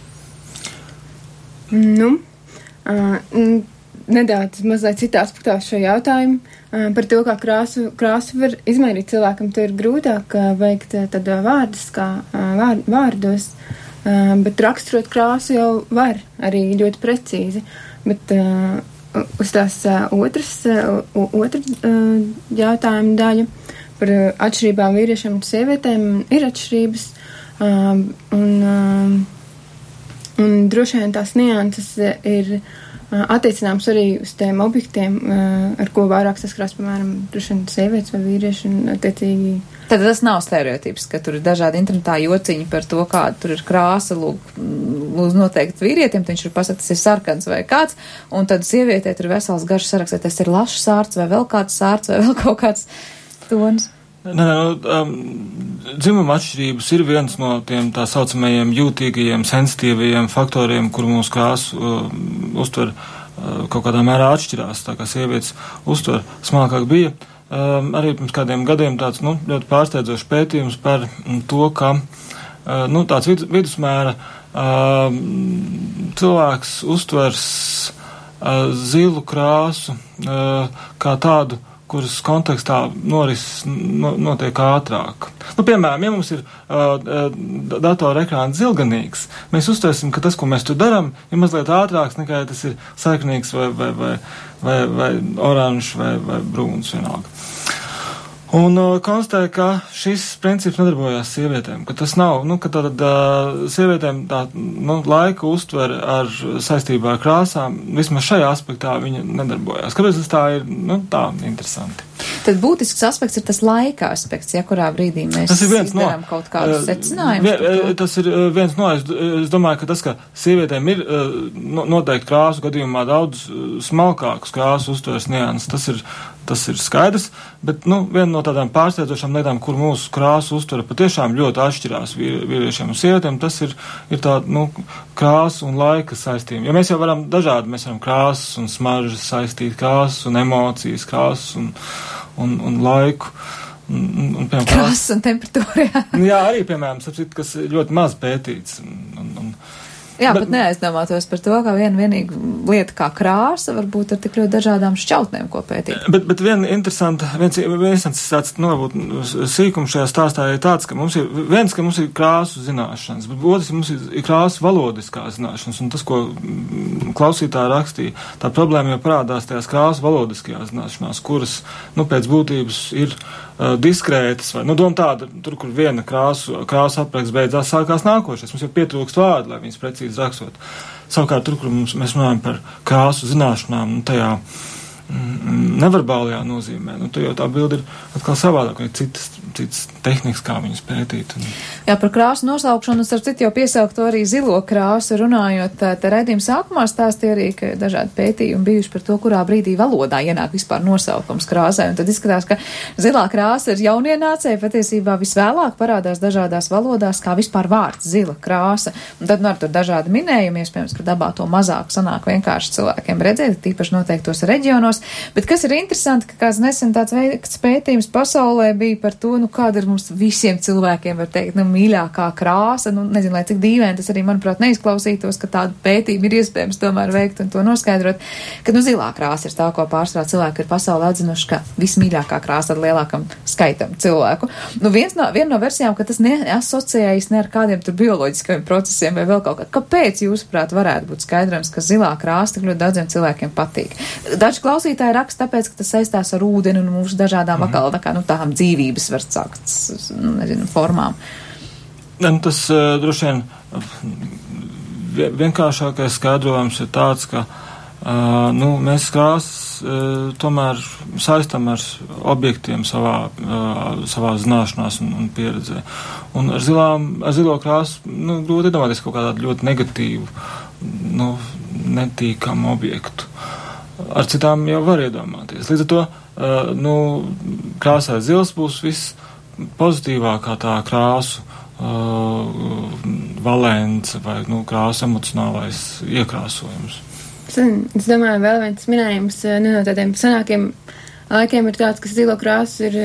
Nu, uh, nedaudz mazliet citā aspektā šo jautājumu uh, par to, kā krāsu, krāsu var izmērīt cilvēkam. To ir grūtāk uh, veikt uh, tad vārdus, kā uh, vār, vārdos, uh, bet raksturot krāsu jau var arī ļoti precīzi. Bet uh, uz tās uh, otras, uh, otra uh, jautājuma daļa par uh, atšķirībām vīriešiem un sievietēm ir atšķirības, uh, un, uh, un droši vien tās nianses ir attiecināms arī uz tiem objektiem, ar ko vairāk saskarās, piemēram, droši vien sievietes vai vīrieši, un attiecīgi. Tad tas nav stereotips, ka tur ir dažādi internetā jociņi par to, kāda tur ir krāsa, lūk, lūdzu noteikti vīrietim, viņš ir pasaka, tas ir sarkans vai kāds, un tad sievietē tur ir vesels garš saraksts, tas ir lašs sārts vai vēl kāds sārts vai vēl kaut kāds tons. Nē, nē, um, dzimuma atšķirības ir viens no tiem tā saucamajiem jūtīgajiem, sensitīvajiem faktoriem, kur mūsu krāsu uh, uztver uh, kaut kādā mērā atšķirās, tā kā sievietes uztver smalkāk bija. Um, arī pirms kādiem gadiem tāds, nu, ļoti pārsteidzošs pētījums par to, ka, uh, nu, tāds vidus, vidusmēra uh, cilvēks uztvers uh, zilu krāsu uh, kā tādu, kuras kontekstā noris no, notiek ātrāk. Nu, piemēram, ja mums ir uh, datora ekrāns zilganīgs, mēs uztversim, ka tas, ko mēs tur darām, ir mazliet ātrāks nekā tas ir sarkanīgs vai, vai, vai, vai, vai oranžs vai, vai brūns vienalga. Un uh, konstatēja, ka šis princips nedarbojās sievietēm, ka tas nav, nu, ka tad uh, sievietēm tā, nu, laika uztver ar saistībā ar krāsām, vismaz šajā aspektā viņa nedarbojās. Kāpēc tas tā ir, nu, tā interesanti? Tad būtisks aspekts ir tas laika aspekts, ja kurā brīdī mēs izdarām no, kaut kādus secinājumus. Vien, tas ir viens no, es, es domāju, ka tas, ka sievietēm ir no, noteikti krāsu gadījumā daudz smalkākus krāsu uztveres nianses, tas ir, tas ir skaidrs, bet, nu, viena no tādām pārsteidzošām lietām, kur mūsu krāsu uztvere patiešām ļoti atšķirās vīriešiem un sievietēm, tas ir, ir tā, nu, krāsu un laika saistījumi. Jo mēs jau varam dažādi, mēs varam krāsas un smaržas saistīt, krāsas un emocijas, krāsas un Un, un laiku. Un, un, piemēram, krāsas un temperatūra, jā. Jā, arī, piemēram, sapsit, kas ļoti maz pētīts. Un, un, jā, bet, pat neaizdomātos par to, ka viena vienīga lieta kā krāsa varbūt ar tik ļoti dažādām šķautnēm, ko pētīt. Bet, bet viena interesanta, viens, viens tāds, nu, varbūt sīkums šajā stāstā ir tāds, ka mums ir, viens, ka mums ir krāsu zināšanas, bet otrs, mums ir, ir krāsu valodiskā zināšanas, un tas, ko klausītāji rakstīja, tā problēma jau parādās tajās krāsu valodiskajās zināšanās, kuras, nu, pēc būtības ir uh, diskrētas, vai, nu, doma tāda, tur, kur viena krāsu, krāsu apraksts beidzās, sākās nākošais, mums jau pietrūkst vārdu, lai viņas precīzi rakstot. Savukārt, tur, kur mums, mēs runājam par krāsu zināšanām, nu, tajā mm, neverbālajā nozīmē, nu, tur jau tā bilde ir atkal savādāk, ir citas citas tehnikas, kā viņus pētīt. Un... Jā, par krāsu nosaukšanu, starp citu jau piesauktu arī zilo krāsu, runājot, te raidījuma sākumā stāstīja arī, ka dažādi pētījumi bijuši par to, kurā brīdī valodā ienāk vispār nosaukums krāsai, un tad izskatās, ka zilā krāsa ir jaunienācēja, patiesībā visvēlāk parādās dažādās valodās, kā vispār vārds zila krāsa, un tad nu ar tur dažādi minējumi, iespējams, ka dabā to mazāk sanāk vienkārši cilvēkiem redzēt, tīpaši noteiktos reģionos, bet kas ir interesanti, ka kāds nesen tāds veikts pētījums pasaulē bija par to, nu kāda ir mums visiem cilvēkiem, var teikt, nu mīļākā krāsa, nu nezinu, lai cik dīvaini tas arī, manuprāt, neizklausītos, ka tādu pētījumu ir iespējams tomēr veikt un to noskaidrot, ka nu zilā krāsa ir tā, ko pārsvarā cilvēki ir pasaulē atzinuši, ka vismīļākā krāsa ar lielākam skaitam cilvēku. Nu viens no, viena no versijām, ka tas neasociējas ne ar kādiem tur bioloģiskiem procesiem vai vēl kaut kā. Kāpēc, jūsuprāt, varētu būt skaidrams, ka zilā krāsa tik ļoti daudziem cilvēkiem patīk? Daži klausītāji raksta tāpēc, ka tas saistās ar ūdeni un mūsu dažādām mm. atkal tā kā, nu, tām dzīvības var sākt, nu, nezinu, formām. Ne, tas uh, droši vien vienkāršākais skaidrojums ir tāds, ka uh, nu, mēs krāsas uh, tomēr saistam ar objektiem savā, uh, savā zināšanās un, un pieredzē. Un ar, zilām, ar zilo krāsu nu, grūti iedomāties kaut kādu ļoti negatīvu, nu, netīkamu objektu. Ar citām jau var iedomāties. Līdz ar to uh, nu, krāsai zils būs viss pozitīvākā tā krāsu uh, valence vai nu, krāsu emocionālais iekrāsojums. Es domāju, vēl viens minējums nu, no tādiem senākiem laikiem ir tāds, ka zilo krāsu ir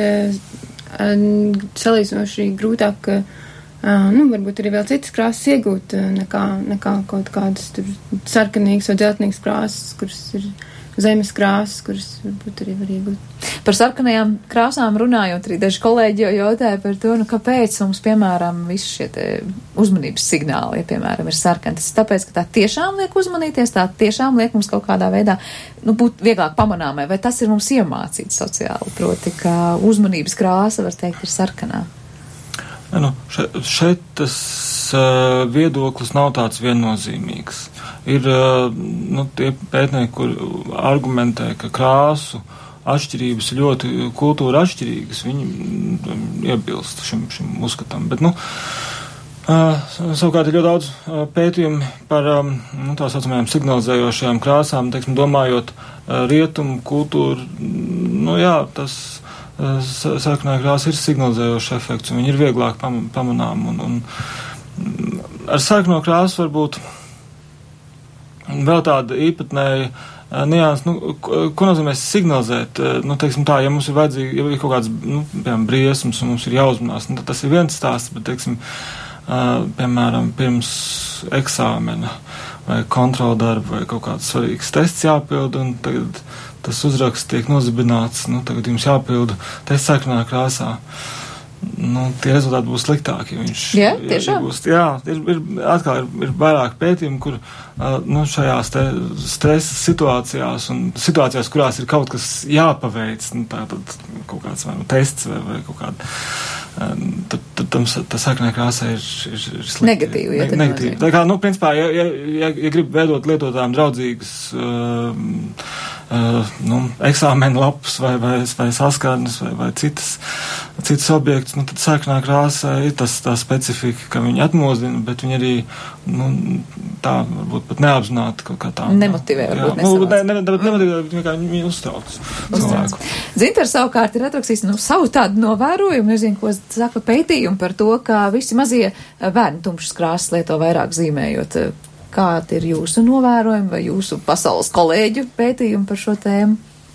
uh, salīdzinoši grūtāk, uh, nu, varbūt arī vēl citas krāsas iegūt uh, nekā, nekā kaut kādas tur sarkanīgas vai dzeltenīgas krāsas, kuras ir zemes krāsas, kuras varbūt arī var iegūt. Par sarkanajām krāsām runājot, arī daži kolēģi jau jautāja par to, nu kāpēc mums, piemēram, visi šie te uzmanības signāli, ja, piemēram, ir sarkani. Tas ir tāpēc, ka tā tiešām liek uzmanīties, tā tiešām liek mums kaut kādā veidā, nu, būt vieglāk pamanāmai, vai tas ir mums iemācīts sociāli, proti, ka uzmanības krāsa, var teikt, ir sarkanā. Ja, nu, šeit, šeit tas uh, viedoklis nav tāds viennozīmīgs. Ir uh, nu, tie pētnieki, kur argumentē, ka krāsu atšķirības ir ļoti kultūra atšķirīgas, viņi um, iebilst šim, šim uzskatam. Bet, nu, uh, savukārt ir ļoti daudz uh, pētījumi par um, nu, tā saucamajām signalizējošajām krāsām, teiksim, domājot uh, rietumu kultūru, nu jā, tas sarkanā krāsa ir signalizējošs efekts, un viņi ir vieglāk pam, pamanām. Un, un ar sarkano krāsu varbūt vēl tāda īpatnēja nianses, nu, ko, ko nozīmē signalizēt, nu, teiksim tā, ja mums ir vajadzīgi, ja ir kaut kāds, nu, piemēram, briesmas, un mums ir jāuzmanās, nu, tas ir viens stāsts, bet, teiksim, piemēram, pirms eksāmena vai kontrola darba vai kaut kāds svarīgs tests jāpild, un tagad tas uzraksts tiek nozibināts, nu, tagad jums jāpilda tests sarkanā krāsā. Nu, tie rezultāti būs sliktāki. Viņš, jā, tiešām? Būs, jā, ir, ir, atkal ir, ir vairāk pētījumi, kur uh, nu, šajās te stresa situācijās un situācijās, kurās ir kaut kas jāpaveic, nu, tā tad kaut kāds vai nu tests vai, vai kaut kāda, uh, tad, tad tam, tā sarkanā krāsā ir, ir, ir slikti. Negatīvi, ja ne, negatīvi. Tā kā, nu, principā, ja, ja, ja, ja grib veidot lietotājiem draudzīgas uh, Uh, nu, eksāmena lapas vai, vai, vai saskarnes vai, vai citas, citas objekts, nu, tad sarkanā krāsā ir tas tā specifika, ka viņi atmodina, bet viņi arī, nu, tā varbūt pat neapzināti kaut kā tā. Nemotivē, varbūt nesavāc. Ne, ne, ne, nemotivē, vienkārši viņi uztrauc cilvēku. Dzintars savukārt ir atrakstījis, nu, savu tādu novērojumu, nezinu, ko saka pētījumu par to, ka visi mazie bērni tumšas krāsas lieto vairāk zīmējot. Kādi ir jūsu novērojumi vai jūsu pasaules kolēģu pētījumi par šo tēmu?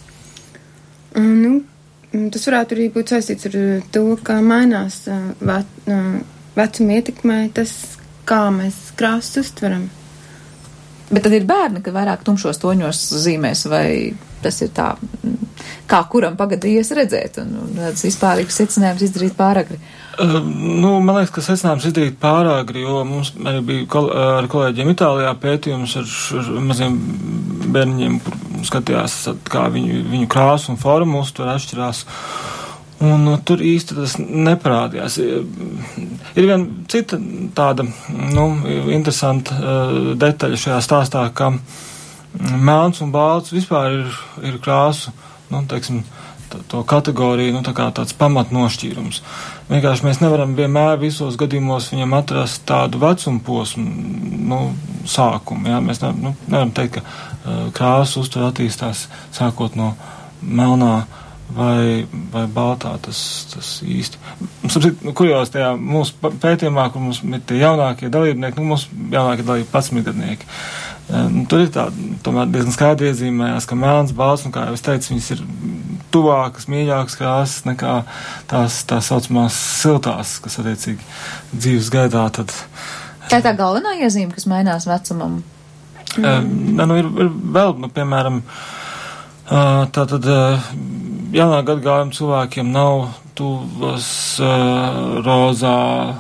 Nu, tas varētu arī būt saistīts ar to, kā mainās ve, vecuma ietekmē tas, kā mēs krāsas uztveram. Bet tad ir bērni, ka vairāk tumšos toņos zīmēs, vai tas ir tā, kā kuram pagadījies redzēt, un, un tāds vispārīgs secinājums izdarīt pāragri? Uh, nu, man liekas, ka secinājums izdarīt pāragri, jo mums arī bija kol ar kolēģiem Itālijā pētījums ar, ar maziem bērniņiem, kur skatījās, kā viņu, viņu krāsu un formu uztver atšķirās. Un uh, tur īsti tas neparādījās. Ir viena cita tāda, nu, interesanta uh, detaļa šajā stāstā, ka melns un balts vispār ir, ir krāsu, nu, teiksim, tā, to kategoriju, nu, tā kā tāds pamatnošķīrums. Vienkārši mēs nevaram vienmēr visos gadījumos viņam atrast tādu vecumu posmu, nu, sākumu, jā. Mēs nevaram, nu, nevaram teikt, ka uh, krāsu uztver attīstās sākot no melnā vai, vai baltā, tas, tas īsti. Sapsit, nu, kurjās tajā mūsu pētījumā, kur mums ir tie jaunākie dalībnieki, nu, mūsu jaunākie dalībnieki padsmitgadnieki. Um, tur ir tā, tomēr diezgan skaidri iezīmējās, ka melns, balts, un kā jau es teicu, viņas ir tuvākas, mīļākas krāsas nekā tās tā saucamās siltās, kas attiecīgi dzīves gaidā tad. Tā ir tā galvenā iezīme, kas mainās vecumam? Um, ne, nu, ir, ir vēl, nu, piemēram, uh, tā tad uh, jaunā gadgājuma cilvēkiem nav tuvas uh, rozā,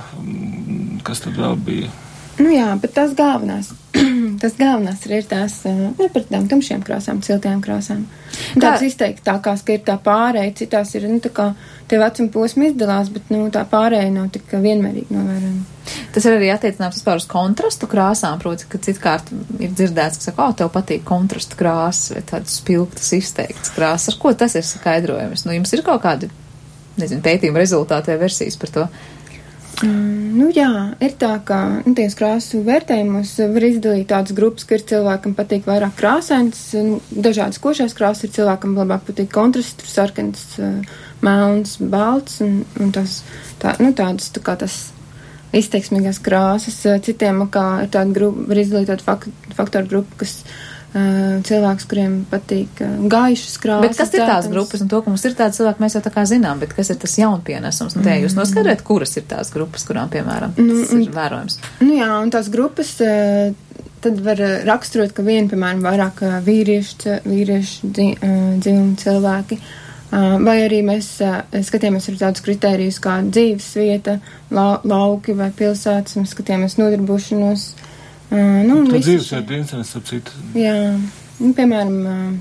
kas tad vēl bija? Nu jā, bet tās galvenās. Tas galvenās ir tās, ne par tām tumšiem krāsām, siltajām krāsām. Tāds izteiktākās, ka ir tā pārēja, citās ir, nu, tā kā tie vecuma posmi izdalās, bet, nu, tā pārēja nav tik vienmērīgi novērojama. Tas ir arī attiecināms vispār uz kontrastu krāsām, proti, ka citkārt ir dzirdēts, ka saka, o, tev patīk kontrastu krāsas vai tādas spilgtas izteiktas krāsas. Ar ko tas ir skaidrojums? Nu, jums ir kaut kādi, nezinu, pētījuma rezultāti vai versijas par to? Mm, nu jā, ir tā, ka nu, ties krāsu vērtējumos var izdalīt tādas grupas, ka ir cilvēkam patīk vairāk krāsains, dažādas košās krāsas, ir cilvēkam labāk patīk kontrasts, tur sarkans, melns, balts, un, un tas, tā, nu tādas, tā kā tas izteiksmīgās krāsas, citiem, kā ir tāda grupa, var izdalīt tādu fak, faktoru grupu, kas Uh, cilvēks, kuriem patīk uh, gaišas krāsas. Bet kas ir tās grupas? Un to, ka mums ir tādi cilvēki, mēs jau tā kā zinām, bet kas ir tas jaunpienesums? Nu, te jūs noskaidrojat, kuras ir tās grupas, kurām, piemēram, tas nu, ir vērojams? Nu jā, un tās grupas uh, tad var uh, raksturot, ka viena, piemēram, vairāk uh, vīriešu, vīriešu dzi, uh, dzīvumu cilvēki. Uh, vai arī mēs uh, skatījāmies ar tādus kritērijus kā dzīves vieta, lau, lauki vai pilsētas, mēs skatījāmies nodarbošanos. Uh, nu, tā dzīvesvieta incidents, ap citu. Jā, nu, piemēram,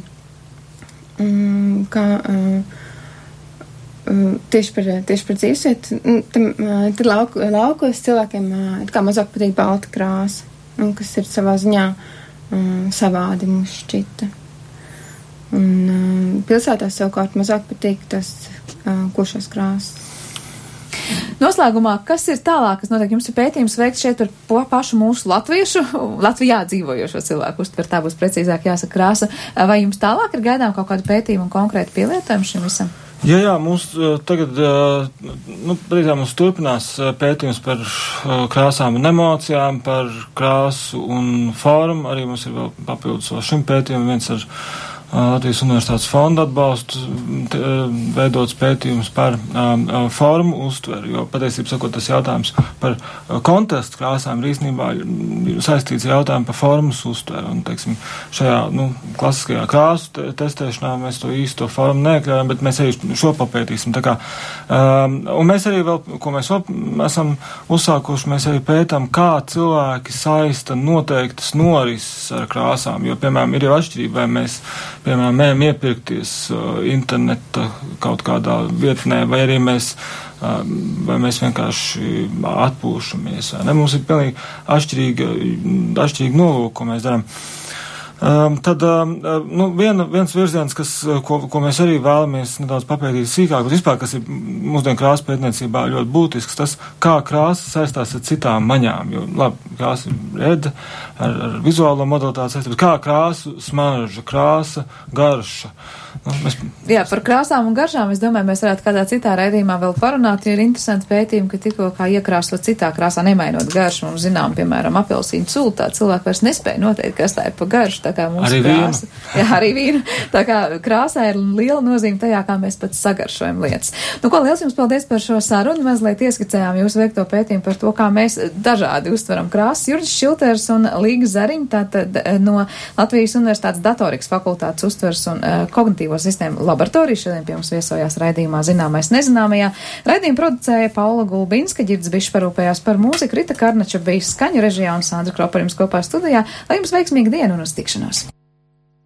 uh, um, kā uh, uh, tieši par, tieši par dzīvesvietu, tam, uh, tad lauku, laukos cilvēkiem uh, kā mazāk patīk balta krāsa, un kas ir savā ziņā uh, savādi mums šķita. Un uh, pilsētās savukārt mazāk patīk tas uh, košās krāsas. Noslēgumā, kas ir tālāk, kas notiek? Jums ir pētījums veikts šeit par pašu mūsu latviešu, Latvijā dzīvojošo cilvēku uztver, tā būs precīzāk jāsaka krāsa. Vai jums tālāk ir gaidām kaut kādu pētījumu un konkrētu pielietojumu šim visam? Jā, jā, mums tagad, nu, drīzāk mums turpinās pētījums par krāsām un emocijām, par krāsu un formu. Arī mums ir vēl papildus vēl šim pētījumam viens ar Latvijas Universitātes fonda atbalstu veidots pētījums par um, formu uztveru, jo patiesībā sakot, tas jautājums par kontrastu krāsām ir īstenībā saistīts ar jautājumu par formas uztveru. Un, teiksim, šajā, nu, klasiskajā krāsu te testēšanā mēs to īsto formu neekļaujam, bet mēs arī šo papētīsim. Tā kā, um, un mēs arī vēl, ko mēs vēl esam uzsākuši, mēs arī pētām, kā cilvēki saista noteiktas norises ar krāsām, jo, piemēram, ir jau atšķirība, vai mēs piemēram, ejam iepirkties uh, interneta kaut kādā vietnē, vai arī mēs, uh, vai mēs vienkārši atpūšamies. Vai ne? Mums ir pilnīgi atšķirīga, atšķirīga nolūka, ko mēs darām. Um, tad, um, nu, viena, viens virziens, kas, ko, ko mēs arī vēlamies nedaudz papētīt sīkāk, bet vispār, kas ir mūsdienu krāsu pētniecībā ļoti būtisks, tas, kā krāsa saistās ar citām maņām, jo, labi, krāsa ir redze, ar, ar vizuālo modalitāti saistās, kā krāsu smarža, krāsa, garša. Nu, mēs... Jā, par krāsām un garšām, es domāju, mēs varētu kādā citā raidījumā vēl parunāt, jo ir interesanti pētījumi, ka tikko kā iekrāsot citā krāsā, nemainot garšu, mums zinām, piemēram, apelsīnu sultā, cilvēki vairs nespēja noteikt, kas tā ir pa garšu, tā kā mūsu arī krāsa. Vīna. Jā, arī vīna. Tā kā krāsā ir liela nozīme tajā, kā mēs pats sagaršojam lietas. Nu, ko liels jums paldies par šo sarunu, mazliet ieskicējām jūsu veikto pētījumu par to, kā mēs dažādi uztveram krāsas. Juris Šilters un Līga Zariņa, tātad no Latvijas Universitātes datorikas fakultātes uztvers un uh, kognitīvo sistēmu laboratoriju. Šodien pie mums viesojās raidījumā Zināmais nezināmajā. Raidījumu producēja Paula Gulbinska, Ģirds Bišs parūpējās par mūziku, Rita Karnača bija skaņu režijā un Sandra Kropa jums kopā studijā. Lai jums veiksmīga diena un uz tikšanos!